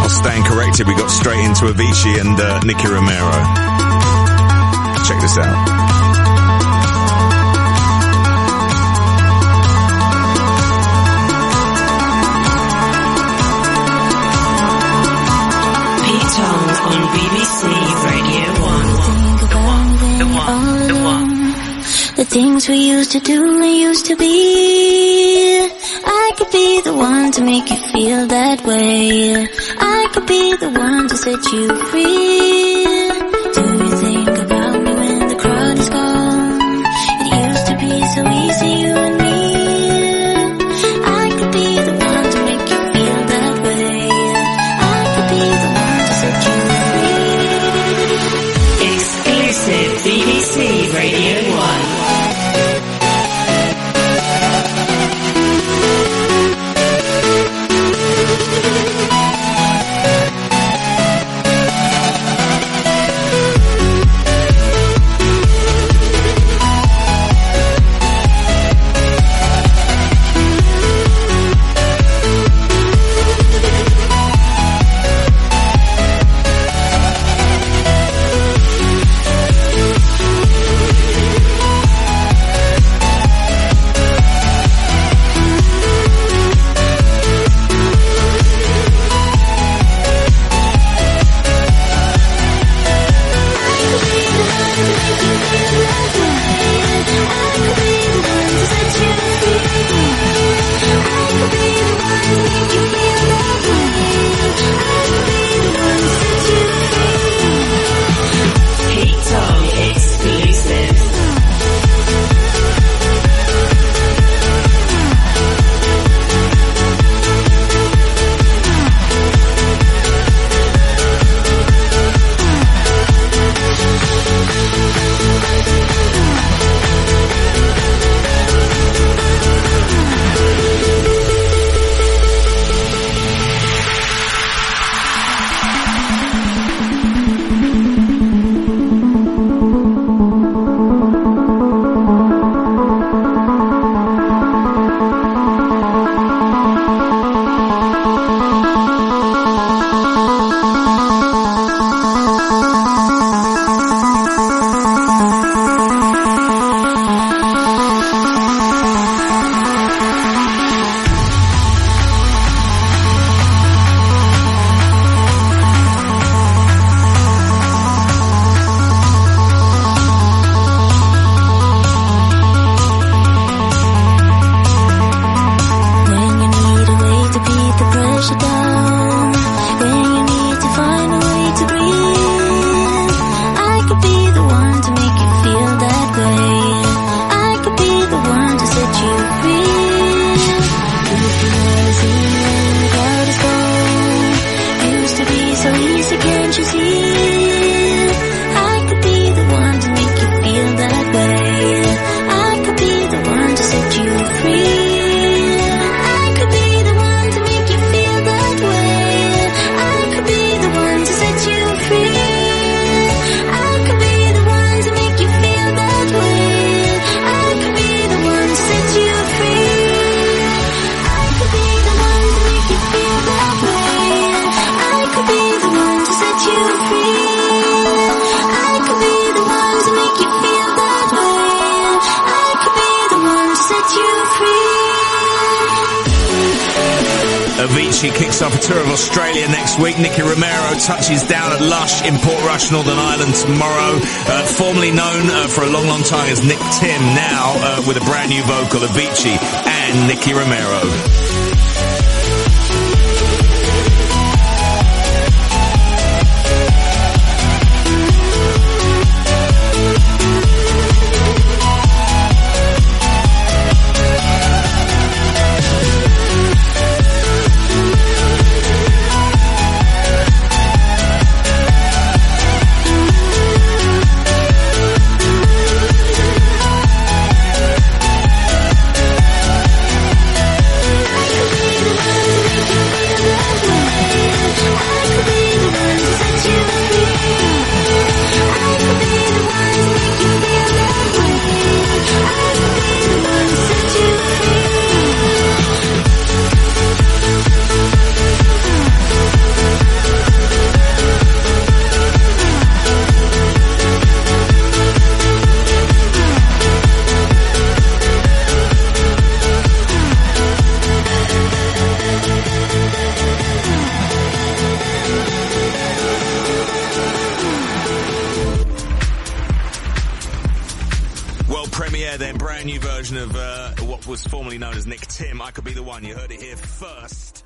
Stand Corrected, we got straight into Avicii and Nicky Romero. Check this out. Pete Tong on BBC Radio 1. The one. The things we used to do and used to be. I could be the one to make you feel that way. I could be the one to set you free. Do you think about me when the crowd is gone? It used to be so easy, you and me. I could be the one to make you feel that way. I could be the one to set you free. Exclusive BBC Radio 1. Avicii kicks off a tour of Australia next week. Nicky Romero touches down at Lush in Portrush, Northern Ireland tomorrow. Formerly known for a long, long time as Nick Tim, now with a brand new vocal, Avicii and Nicky Romero. world premiere, their brand new version of what was formerly known as Nick Tim. I Could Be the One. You heard it here first.